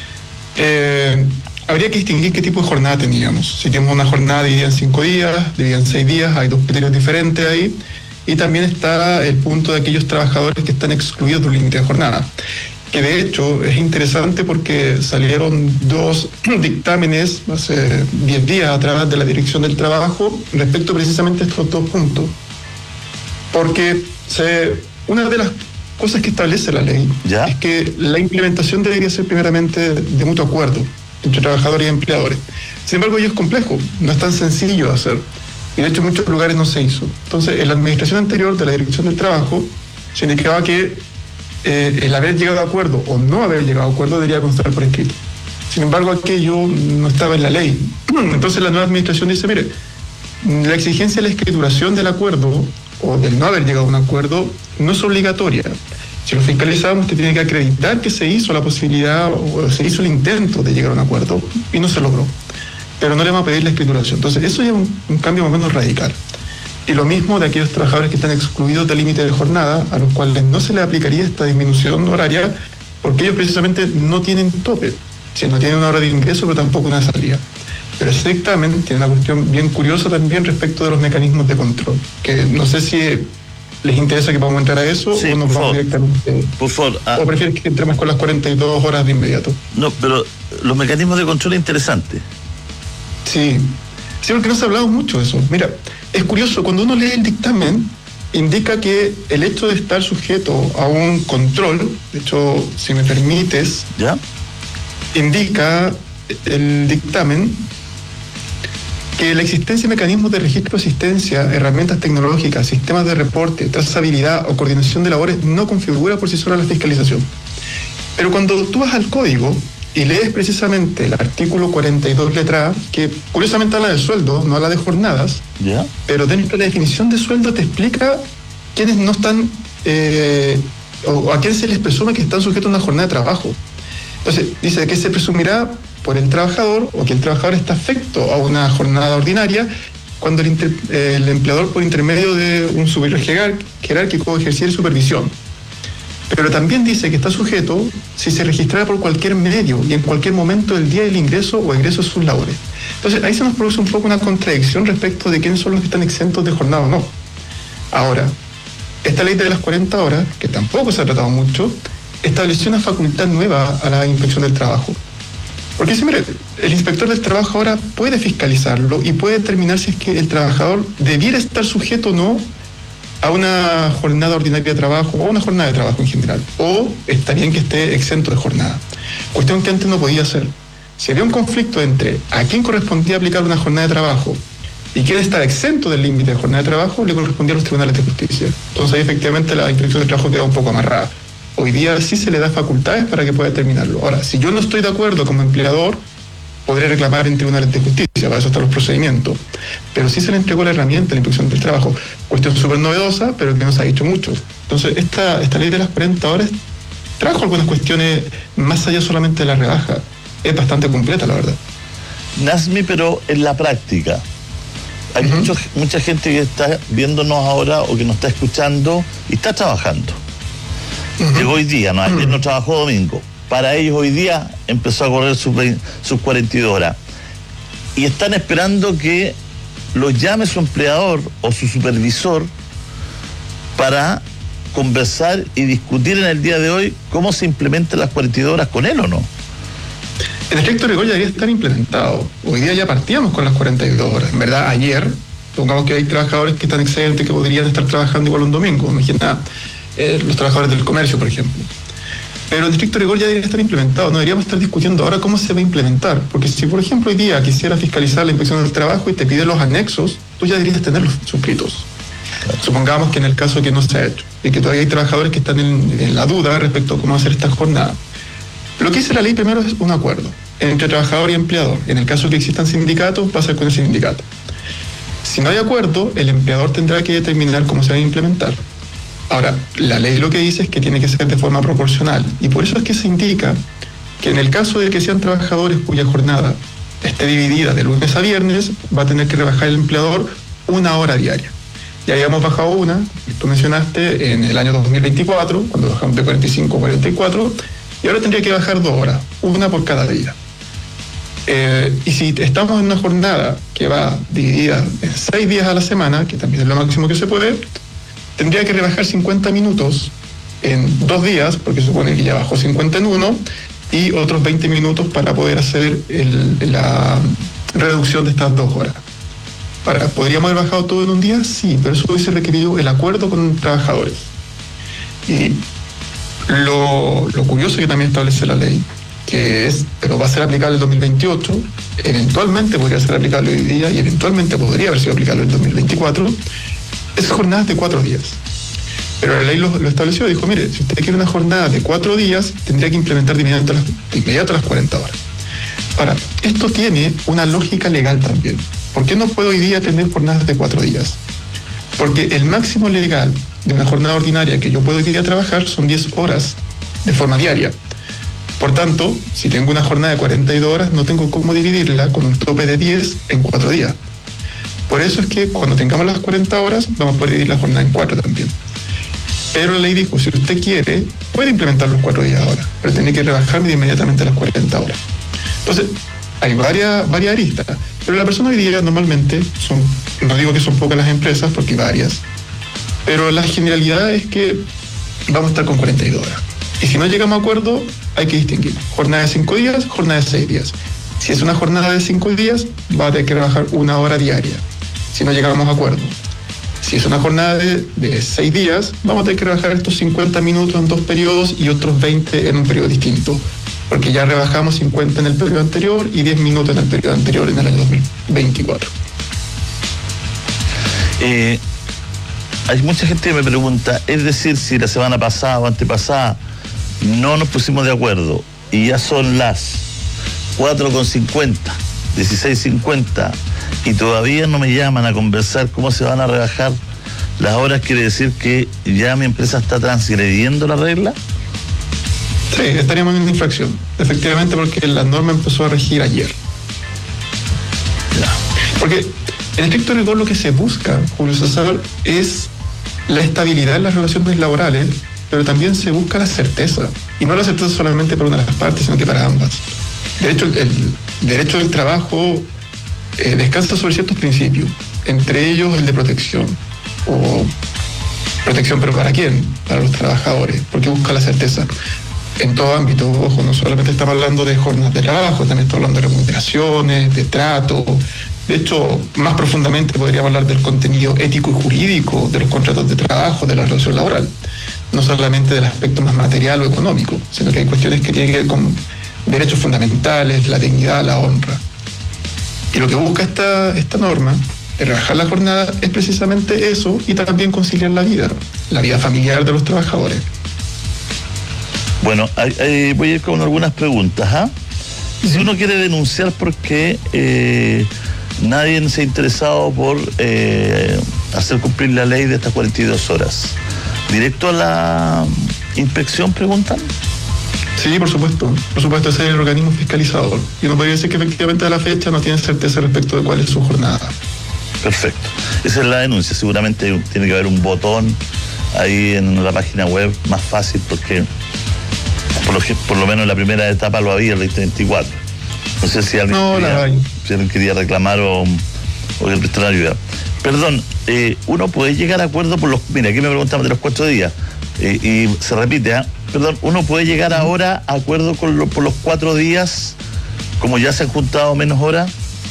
eh, habría que distinguir qué tipo de jornada teníamos. Si tenemos una jornada dividida en cinco días, dividida en seis días, hay dos criterios diferentes ahí. Y también está el punto de aquellos trabajadores que están excluidos de un límite de jornada. Que de hecho es interesante porque salieron dos dictámenes hace diez días a través de la Dirección del Trabajo respecto precisamente a estos dos puntos. Porque se, una de las cosas que establece la ley ¿Ya? es que la implementación debería ser primeramente de mutuo acuerdo entre trabajadores y empleadores. Sin embargo, ello es complejo, no es tan sencillo de hacer. Y de hecho en muchos lugares no se hizo. Entonces, en la administración anterior de la Dirección del Trabajo se indicaba que eh, el haber llegado a acuerdo o no haber llegado a acuerdo debería constar por escrito. Sin embargo, aquello no estaba en la ley. Entonces la nueva administración dice, mire, la exigencia de la escrituración del acuerdo o del no haber llegado a un acuerdo no es obligatoria. Si lo fiscalizamos, usted tiene que acreditar que se hizo la posibilidad o se hizo el intento de llegar a un acuerdo y no se logró. Pero no le vamos a pedir la escrituración. Entonces, eso ya es un, un cambio más o menos radical. Y lo mismo de aquellos trabajadores que están excluidos del límite de jornada, a los cuales no se les aplicaría esta disminución horaria, porque ellos precisamente no tienen tope. Si no tienen una hora de ingreso, pero tampoco una salida. Pero ese dictamen tiene una cuestión bien curiosa también respecto de los mecanismos de control, que no sé si les interesa que podamos entrar a eso sí, o nos vamos directamente. Por favor. Ah, o prefieres que entremos con las cuarenta y dos horas de inmediato. No, pero los mecanismos de control es interesante. Sí, sí, porque no se ha hablado mucho de eso. Mira, es curioso, cuando uno lee el dictamen, indica que el hecho de estar sujeto a un control, de hecho, si me permites, ¿Ya? indica el dictamen que la existencia de mecanismos de registro de asistencia, herramientas tecnológicas, sistemas de reporte, trazabilidad o coordinación de labores no configura por sí sola la fiscalización. Pero cuando tú vas al código y lees precisamente el artículo cuarenta y dos letra A, que curiosamente habla de sueldo, no habla de jornadas, ¿ya? Pero dentro de la definición de sueldo te explica quiénes no están, eh, o a quiénes se les presume que están sujetos a una jornada de trabajo. Entonces, dice que se presumirá por el trabajador o que el trabajador está afecto a una jornada ordinaria cuando el, inter, eh, el empleador por intermedio de un superior jerárquico ejerciera supervisión. Pero también dice que está sujeto si se registrara por cualquier medio y en cualquier momento del día del ingreso o egreso de sus labores. Entonces ahí se nos produce un poco una contradicción respecto de quiénes son los que están exentos de jornada o no. Ahora, esta ley de las cuarenta horas, que tampoco se ha tratado mucho, estableció una facultad nueva a la inspección del trabajo. Porque dice, mire, el inspector del trabajo ahora puede fiscalizarlo y puede determinar si es que el trabajador debiera estar sujeto o no a una jornada ordinaria de trabajo o a una jornada de trabajo en general, o está bien que esté exento de jornada. Cuestión que antes no podía hacer. Si había un conflicto entre a quién correspondía aplicar una jornada de trabajo y quién estaba exento del límite de jornada de trabajo, le correspondía a los tribunales de justicia. Entonces ahí efectivamente la inspección del trabajo queda un poco amarrada. Hoy día sí se le da facultades para que pueda determinarlo. Ahora, si yo no estoy de acuerdo como empleador, podré reclamar en tribunales de justicia, para eso están los procedimientos. Pero sí se le entregó la herramienta a la inspección del trabajo. Cuestión súper novedosa, pero que no se ha dicho mucho. Entonces, esta, esta ley de las cuarenta horas trajo algunas cuestiones más allá solamente de la rebaja. Es bastante completa, la verdad. Nazmi, pero en la práctica, hay uh-huh. mucho, mucha gente que está viéndonos ahora o que nos está escuchando y está trabajando. Uh-huh. Llegó hoy día, no, ayer uh-huh. no trabajó domingo. Para ellos hoy día empezó a correr sus, sus cuarenta y dos horas. Y están esperando que los llame su empleador o su supervisor para conversar y discutir en el día de hoy cómo se implementan las cuarenta y dos horas con él o no. En estricto rigor ya debería estar implementado. Hoy día ya partíamos con las cuarenta y dos horas. En verdad, ayer, supongamos que hay trabajadores que están exentos que podrían estar trabajando igual un domingo. Imagina eh, los trabajadores del comercio, por ejemplo. Pero en estricto rigor ya debería estar implementado. No deberíamos estar discutiendo ahora cómo se va a implementar. Porque si, por ejemplo, hoy día quisiera fiscalizar la inspección del trabajo y te pide los anexos, tú ya deberías tenerlos suscritos. Claro. Supongamos que en el caso que no se ha hecho y que todavía hay trabajadores que están en, en la duda respecto a cómo hacer esta jornada. Lo que dice la ley primero es un acuerdo entre trabajador y empleador. En el caso que existan sindicatos, va a ser con el sindicato. Si no hay acuerdo, el empleador tendrá que determinar cómo se va a implementar. Ahora, la ley lo que dice es que tiene que ser de forma proporcional, y por eso es que se indica que en el caso de que sean trabajadores cuya jornada esté dividida de lunes a viernes, va a tener que rebajar el empleador una hora diaria. Ya habíamos bajado una, tú mencionaste, en el año dos mil veinticuatro, cuando bajamos de cuarenta y cinco a cuarenta y cuatro, y ahora tendría que bajar dos horas, una por cada día. Eh, y si estamos en una jornada que va dividida en seis días a la semana, que también es lo máximo que se puede, tendría que rebajar cincuenta minutos en dos días, porque se supone que ya bajó cincuenta en uno, y otros veinte minutos para poder hacer el, la reducción de estas dos horas. Para, ¿podríamos haber bajado todo en un día? Sí, pero eso hubiese requerido el acuerdo con trabajadores. Y lo, lo curioso que también establece la ley, que es, pero va a ser aplicable en dos mil veintiocho, eventualmente podría ser aplicable hoy día y eventualmente podría haber sido aplicable en dos mil veinticuatro, es jornadas de cuatro días. Pero la ley lo, lo estableció, dijo, mire, si usted quiere una jornada de cuatro días, tendría que implementar de inmediato las, de inmediato las cuarenta horas. Ahora, esto tiene una lógica legal también. ¿Por qué no puedo hoy día tener jornadas de cuatro días? Porque el máximo legal de una jornada ordinaria que yo puedo hoy día trabajar son diez horas de forma diaria. Por tanto, si tengo una jornada de cuarenta y dos horas, no tengo cómo dividirla con un tope de diez en cuatro días. Por eso es que cuando tengamos las cuarenta horas, vamos a poder dividir la jornada en cuatro también. Pero la ley dijo, si usted quiere, puede implementar los cuatro días ahora, pero tiene que rebajarme inmediatamente las cuarenta horas. Entonces, hay varias, varias aristas, pero la persona hoy día normalmente, son, no digo que son pocas las empresas, porque hay varias, pero la generalidad es que vamos a estar con cuarenta y dos horas. Y si no llegamos a acuerdo, hay que distinguir. Jornada de cinco días, jornada de seis días. Si es una jornada de cinco días, va a tener que rebajar una hora diaria, si no llegamos a acuerdo. Si es una jornada de, de seis días, vamos a tener que rebajar estos cincuenta minutos en dos periodos y otros veinte en un periodo distinto. porque ya rebajamos cincuenta en el periodo anterior y diez minutos en el periodo anterior en el año dos mil veinticuatro. Eh, hay mucha gente que me pregunta, es decir, si la semana pasada o antepasada no nos pusimos de acuerdo y ya son las cuatro con cincuenta, dieciséis cincuenta y todavía no me llaman a conversar cómo se van a rebajar las horas, ¿quiere decir que ya mi empresa está transgrediendo la regla? Sí, estaríamos en infracción, efectivamente, porque la norma empezó a regir ayer. Porque en estricto rigor lo que se busca, Julio César, es la estabilidad en las relaciones laborales, pero también se busca la certeza, y no la certeza solamente para una de las partes, sino que para ambas. De hecho, el, el derecho del trabajo eh, descansa sobre ciertos principios, entre ellos el de protección, o protección, pero ¿para quién? Para los trabajadores, porque busca la certeza en todo ámbito. Ojo, no solamente estamos hablando de jornadas de trabajo, también estamos hablando de remuneraciones, de trato. De hecho, más profundamente podríamos hablar del contenido ético y jurídico de los contratos de trabajo, de la relación laboral, no solamente del aspecto más material o económico, sino que hay cuestiones que tienen que ver con derechos fundamentales, la dignidad, la honra. Y lo que busca esta, esta norma de rebajar la jornada es precisamente eso, y también conciliar la vida, la vida familiar de los trabajadores. Bueno, hay, hay, voy a ir con algunas preguntas. ¿ah? Si uno quiere denunciar porque eh, nadie se ha interesado por eh, hacer cumplir la ley de estas cuarenta y dos horas, ¿directo a la inspección preguntan? Sí, por supuesto, por supuesto, ese es el organismo fiscalizador. Y uno podría decir que efectivamente a la fecha no tiene certeza respecto de cuál es su jornada. Perfecto. Esa es la denuncia. Seguramente tiene que haber un botón ahí en la página web más fácil, porque por lo, por lo menos en la primera etapa lo había, el veinte veinticuatro. No sé si alguien, no, quería, si alguien quería reclamar o, o que prestar ayuda. Perdón, eh, uno puede llegar a acuerdo por los... Mira, aquí me preguntaban de los cuatro días, eh, y se repite, ¿eh? Perdón, uno puede llegar ahora a acuerdo con lo, por los cuatro días, como ya se han juntado menos horas.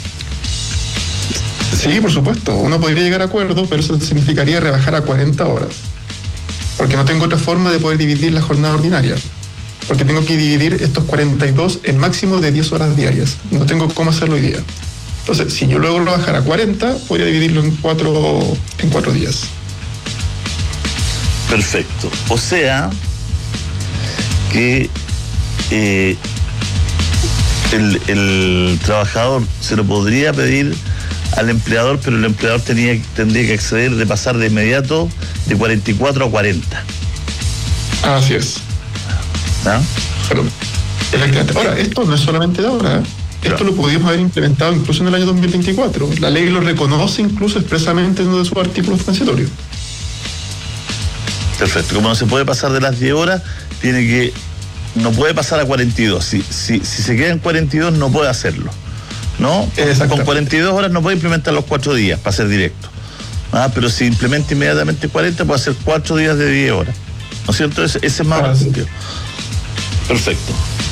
Sí, por supuesto, uno podría llegar a acuerdo, pero eso significaría rebajar a cuarenta horas, porque no tengo otra forma de poder dividir la jornada ordinaria, porque tengo que dividir estos cuarenta y dos en máximo de diez horas diarias, no tengo cómo hacerlo hoy día. Entonces, si yo luego rebajar a cuarenta, podría dividirlo en cuatro, en cuatro días. Perfecto, o sea que eh, el, el trabajador se lo podría pedir al empleador, pero el empleador tenía, tendría que acceder de pasar de inmediato de cuarenta y cuatro a cuarenta. Así es. ¿Ah? Pero, efectivamente. Ahora, esto no es solamente de ahora, ¿eh? Esto claro. Lo pudimos haber implementado incluso en el año dos mil veinticuatro. La ley lo reconoce incluso expresamente en uno de sus artículos transitorios. Perfecto. Como no se puede pasar de las diez horas, tiene que... No puede pasar a cuarenta y dos. Si, si, si se queda en cuarenta y dos, no puede hacerlo, ¿no? Con cuarenta y dos horas no puede implementar los cuatro días para ser directo. Ah, pero si implementa inmediatamente cuarenta, puede hacer cuatro días de diez horas. ¿No es cierto? Ese, ese es más ah, sentido. Perfecto.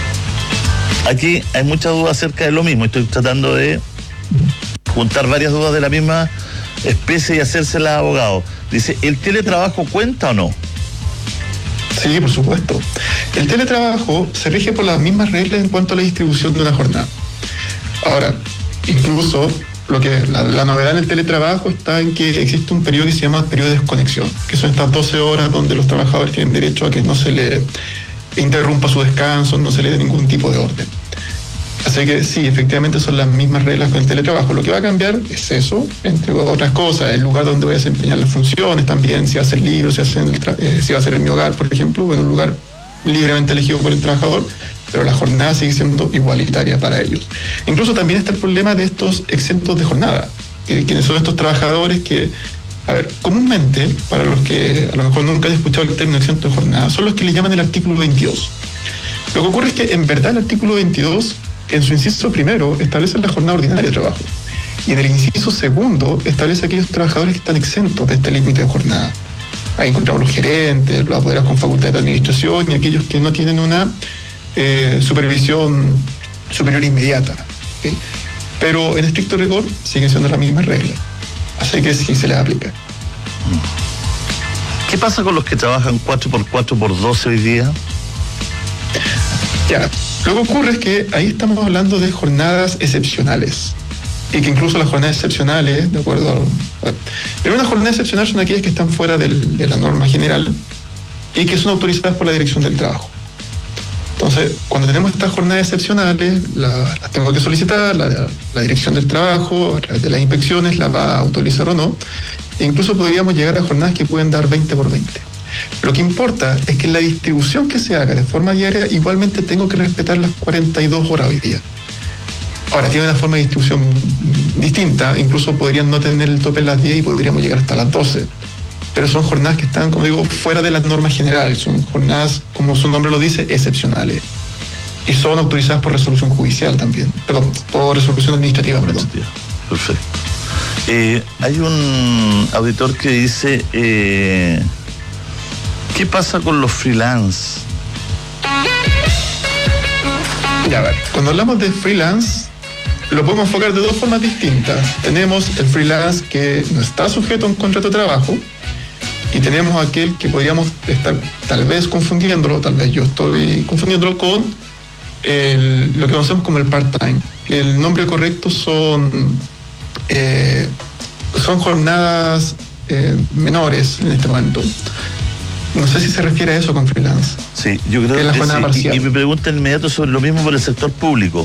Aquí hay muchas dudas acerca de lo mismo. Estoy tratando de juntar varias dudas de la misma especie y hacérselas a abogado. Dice, ¿el teletrabajo cuenta o no? Sí, por supuesto. El teletrabajo se rige por las mismas reglas en cuanto a la distribución de una jornada. Ahora, incluso lo que la, la novedad en el teletrabajo está en que existe un periodo que se llama periodo de desconexión, que son estas doce horas donde los trabajadores tienen derecho a que no se le interrumpa su descanso, no se le dé ningún tipo de orden. Así que sí, efectivamente son las mismas reglas con el teletrabajo. Lo que va a cambiar es eso, entre otras cosas, el lugar donde voy a desempeñar las funciones también, si va a ser libre, si va a ser, el tra- eh, si va a ser en mi hogar, por ejemplo, o en un lugar libremente elegido por el trabajador, pero la jornada sigue siendo igualitaria para ellos. Incluso también está el problema de estos exentos de jornada, que, quienes son estos trabajadores que, a ver, comúnmente, para los que a lo mejor nunca han escuchado el término exento de jornada, son los que le llaman el artículo veintidós. Lo que ocurre es que en verdad el artículo veintidós, en su inciso primero, establece la jornada ordinaria de trabajo, y en el inciso segundo establece aquellos trabajadores que están exentos de este límite de jornada. Ahí encontramos los gerentes, los apoderados con facultad de administración y aquellos que no tienen una eh, supervisión superior inmediata, ¿sí? Pero en estricto rigor siguen siendo las mismas reglas, así que sí se les aplica. ¿Qué pasa con los que trabajan cuatro por cuatro por doce hoy día? Ya, Lo que ocurre es que ahí estamos hablando de jornadas excepcionales. Y que incluso las jornadas excepcionales, de acuerdo a... Pero una jornada excepcional son aquellas que están fuera del, de la norma general y que son autorizadas por la Dirección del Trabajo. Entonces, cuando tenemos estas jornadas excepcionales, la, las tengo que solicitar, la, la Dirección del Trabajo, a través de las inspecciones, la va a autorizar o no. E incluso podríamos llegar a jornadas que pueden dar veinte por veinte. Lo que importa es que en la distribución que se haga de forma diaria, igualmente tengo que respetar las cuarenta y dos horas hoy día. Ahora, tiene una forma de distribución distinta, incluso podrían no tener el tope en las diez y podríamos llegar hasta las doce. Pero son jornadas que están, como digo, fuera de las normas generales, son jornadas, como su nombre lo dice, excepcionales. Y son autorizadas por resolución judicial también, perdón, por resolución administrativa, perdón. Perfecto. Eh, hay un auditor que dice, eh, ¿qué pasa con los freelance? Ya, a ver, cuando hablamos de freelance, lo podemos enfocar de dos formas distintas. Tenemos el freelance que no está sujeto a un contrato de trabajo y tenemos aquel que podríamos estar tal vez confundiéndolo, tal vez yo estoy confundiéndolo con el, lo que conocemos como el part-time. El nombre correcto son, eh, son jornadas eh, menores en este momento. No sé si se refiere a eso con freelance. Sí, yo creo que, que es la sí. Y, y me pregunta inmediato sobre lo mismo por el sector público.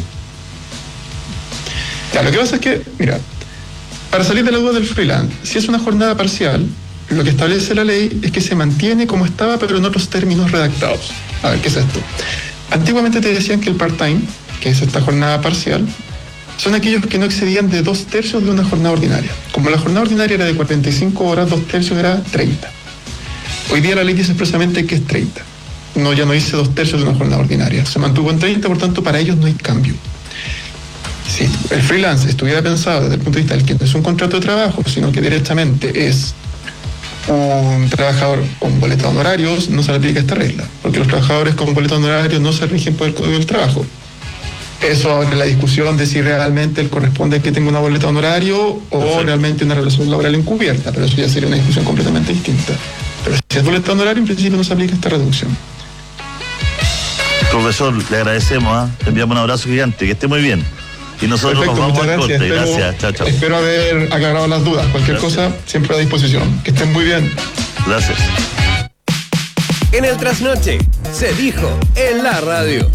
Ya, lo que pasa es que, mira, para salir de la duda del freelance, si es una jornada parcial, lo que establece la ley es que se mantiene como estaba, pero en otros términos redactados. A ver, ¿qué es esto? Antiguamente te decían que el part-time, que es esta jornada parcial, son aquellos que no excedían de dos tercios de una jornada ordinaria. Como la jornada ordinaria era de cuarenta y cinco horas, dos tercios era treinta. Hoy día la ley dice expresamente que es treinta. No, ya no dice dos tercios de una jornada ordinaria. Se mantuvo en treinta, por tanto, para ellos no hay cambio. Si el freelance estuviera pensado desde el punto de vista del que no es un contrato de trabajo, sino que directamente es un trabajador con boleta de honorarios, no se le aplica esta regla, porque los trabajadores con boleta de honorarios no se rigen por el Código del Trabajo. Eso abre la discusión de si realmente él corresponde que tenga una boleta de honorario o Perfecto. realmente una relación laboral encubierta, pero eso ya sería una discusión completamente distinta. Pero si es boleta de honorario, en principio no se aplica esta reducción. Profesor, le agradecemos, ¿eh? Le enviamos un abrazo gigante, que esté muy bien. Y nosotros Perfecto, nos vamos al corte. Espero, gracias, chao, chao. Espero haber aclarado las dudas. Cualquier gracias. cosa, siempre a disposición. Que estén muy bien. Gracias. En el trasnoche, se dijo en la radio.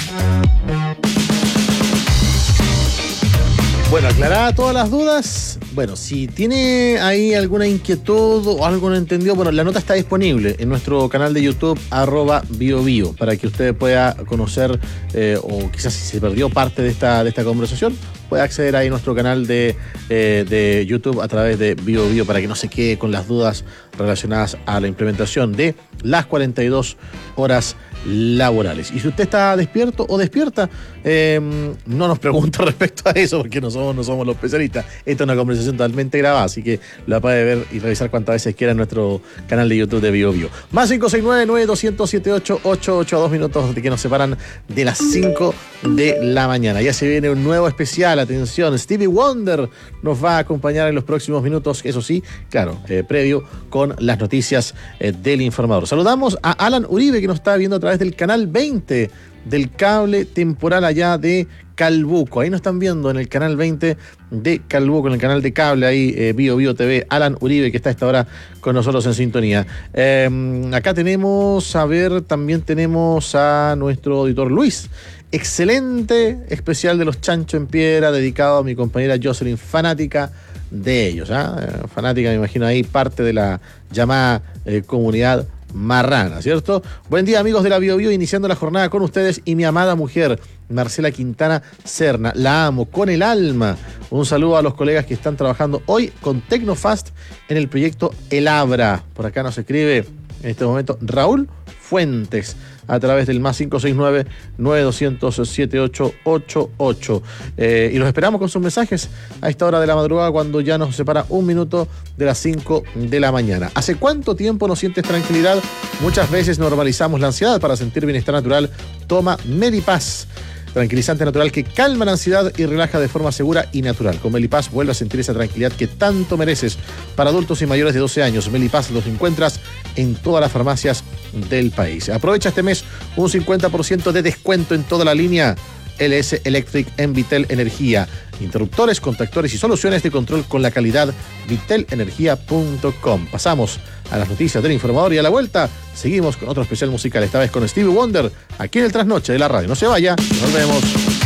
Bueno, aclaradas todas las dudas. Bueno, si tiene ahí alguna inquietud o algo no entendió, bueno, la nota está disponible en nuestro canal de YouTube, arroba biobio, para que usted pueda conocer, eh, o quizás si se perdió parte de esta, de esta conversación, puede acceder ahí a nuestro canal de, eh, de YouTube a través de biobio para que no se quede con las dudas relacionadas a la implementación de las cuarenta y dos horas laborales. Y si usted está despierto o despierta, eh, no nos pregunta respecto a eso, porque no somos, no somos los especialistas. Esta es una conversación totalmente grabada, así que la puede ver y revisar cuantas veces quiera en nuestro canal de YouTube de BioBio. Más cinco seis nueve, nueve dos cero siete ocho ocho ocho, dos minutos de que nos separan de las cinco de la mañana. Ya se viene un nuevo especial, atención, Stevie Wonder nos va a acompañar en los próximos minutos, eso sí, claro, eh, previo con las noticias eh, del informador. Saludamos a Alan Uribe, que nos está viendo a través del canal veinte del cable temporal allá de Calbuco. Ahí nos están viendo en el canal veinte de Calbuco, en el canal de cable ahí, eh, Bio Bio T V. Alan Uribe, que está a esta hora con nosotros en sintonía. Eh, acá tenemos, a ver, también tenemos a nuestro auditor Luis. Excelente especial de los Chancho en Piedra, dedicado a mi compañera Jocelyn, fanática de ellos. ¿eh? Fanática, me imagino ahí, parte de la llamada eh, comunidad marrana, ¿cierto? Buen día, amigos de la Bio Bio, iniciando la jornada con ustedes y mi amada mujer, Marcela Quintana Serna. La amo con el alma. Un saludo a los colegas que están trabajando hoy con Tecnofast en el proyecto El Abra. Por acá nos escribe en este momento Raúl Fuentes a través del más cinco seis nueve, nueve dos cero cero, siete ocho ocho ocho. Eh, y los esperamos con sus mensajes a esta hora de la madrugada, cuando ya nos separa un minuto de las cinco de la mañana. ¿Hace cuánto tiempo no sientes tranquilidad? Muchas veces normalizamos la ansiedad. Para sentir bienestar natural, toma Medipaz. tranquilizante natural que calma la ansiedad y relaja de forma segura y natural. Con Melipaz vuelve a sentir esa tranquilidad que tanto mereces. Para adultos y mayores de doce años, Melipaz los encuentras en todas las farmacias del país. Aprovecha este mes un cincuenta por ciento de descuento en toda la línea L S Electric en Vitel Energía. Interruptores, contactores y soluciones de control con la calidad vitel energía punto com. Pasamos a las noticias del informador y a la vuelta seguimos con otro especial musical, esta vez con Stevie Wonder, aquí en el Trasnoche de la radio. No se vaya, nos vemos.